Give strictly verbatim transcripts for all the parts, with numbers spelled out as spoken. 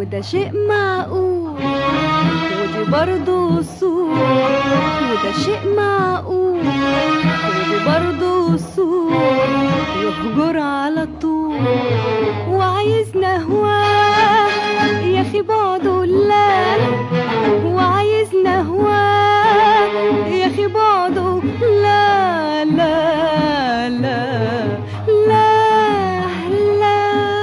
وده شيء معقول، ودي برضو أصول، وده شيء معقول، ودي برضو أصول، يهجر على طول وعايزنا هواه يا أخي بعده لا، وعايزنا هواه يا أخي بعده لا لا لا لا لا.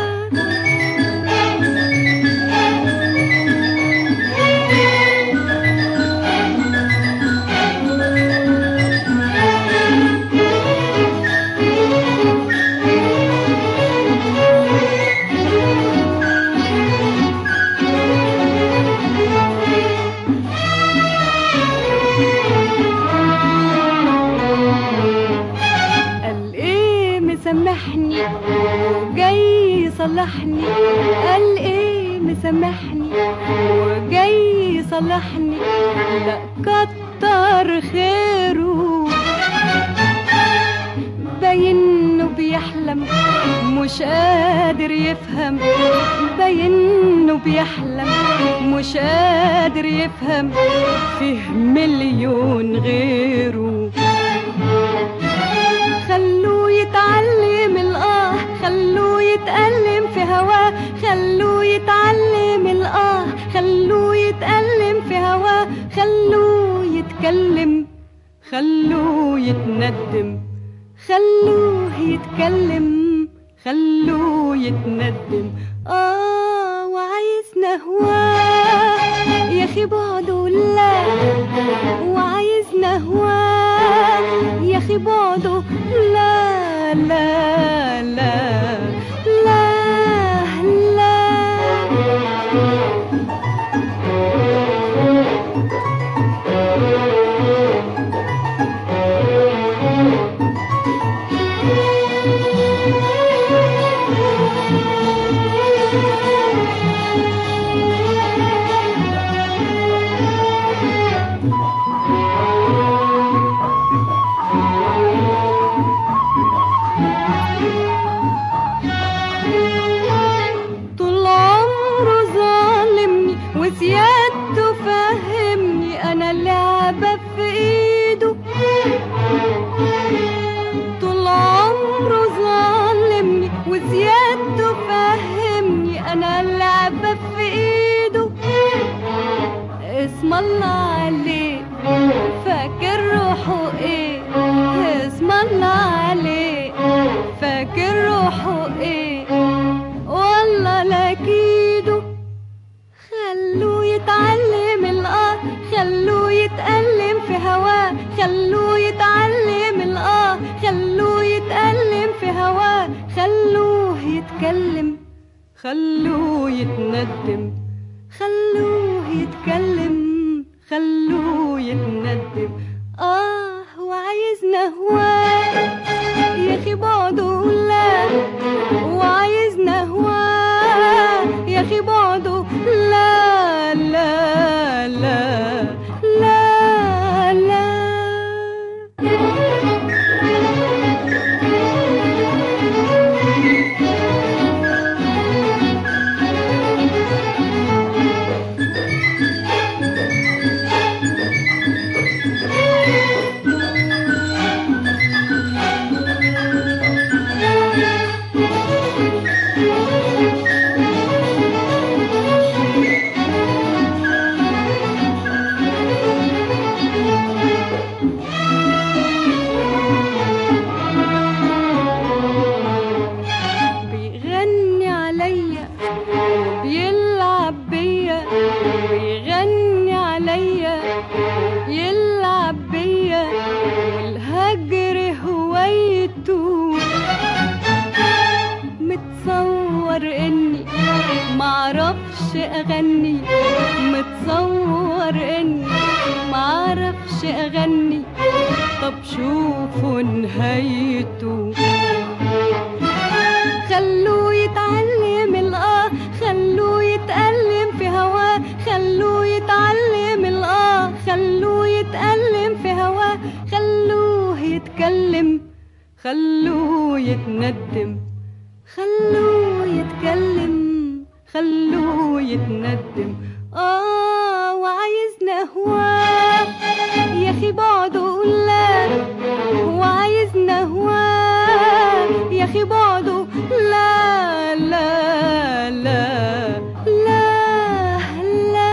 مسامحني وجاي يصلحني، قال ايه مسامحني وجاي يصلحني، لا كتر خيره، باينه بيحلم مش قادر يفهم، باينه بيحلم مش قادر يفهم، فيه مليون غيره. خلوه يتعلم الآه، خلوه يتألم في هواه، خلوه يتعلم الآه، خلوه يتألم في هواه، خلوه يتكلم، خلوه يتندم، خلوه يتكلم، خلوه يتندم. آه وعايزنا هواه يا أخي بعده لا، وعايزنا هواه يا أخي بعده لا لا لا لا لا. وسيادته فهمني أنا اللعبة في إيده، طول عمره ظالمني وسيادته فهمني أنا اللعبة في إيده. اسم الله عليه فاكر روحه إيه، اسم الله عليه فاكر روحه إيه، والله لا كيده. خلوه يتعلم الآه، خلوه يتألم في هواه، خلوه يتعلم الآه، خلوه يتألم في هواه، خلوه يتكلم، خلوه يتندم، خلوه يتكلم، خلوه يتندم. آه وعايزنا هواه يا أخي بعده لا، وعايزنا هواه يا أخي بعده لا لا لا لا لا. أغني متصور إني معرفش أغني، طب شوفوا نهايته. خلوه يتعلم الآه، خلوه يتألم في هواه، خلوه يتعلم الآه، خلوه يتألم في هواه، خلوه يتكلم، خلوه يتندم، خلوه يتكلم، خلوه يتندم. آه وعايزنا هواه يا أخي بعده لا، وعايزنا هواه يا أخي بعده لا لا لا لا لا.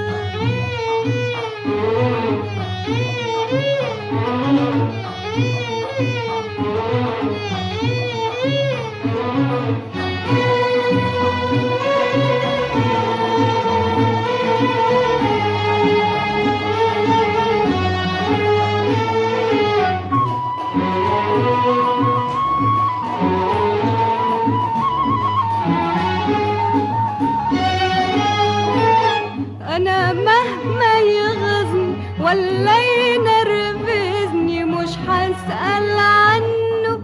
أنا مهما يغزني ولا ينرفزني مش هسأل عنه.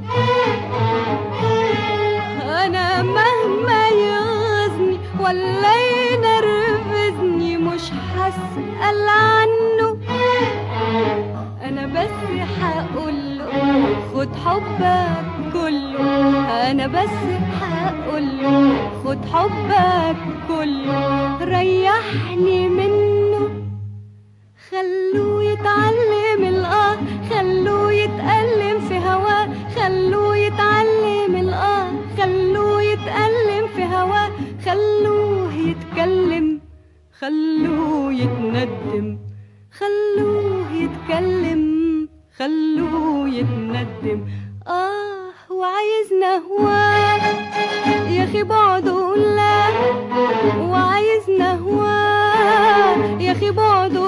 أنا مهما يغزني ولا ينرفزني مش هسأل عنه. أنا بس هقوله خد حبك كله، أنا بس هقوله خد حبك كله، ريحني منه. خلوه يتعلم الآه، خلوه يتألم في هواه، خلوه يتعلم الآه، خلوه يتألم في هواه، خلوه يتكلم، خلوه يتندم، خلوه يتكلم، خلوه يتندم. آه وعايزنا هواه يا أخي بعده لا، وعايزنا هواه يا أخي بعده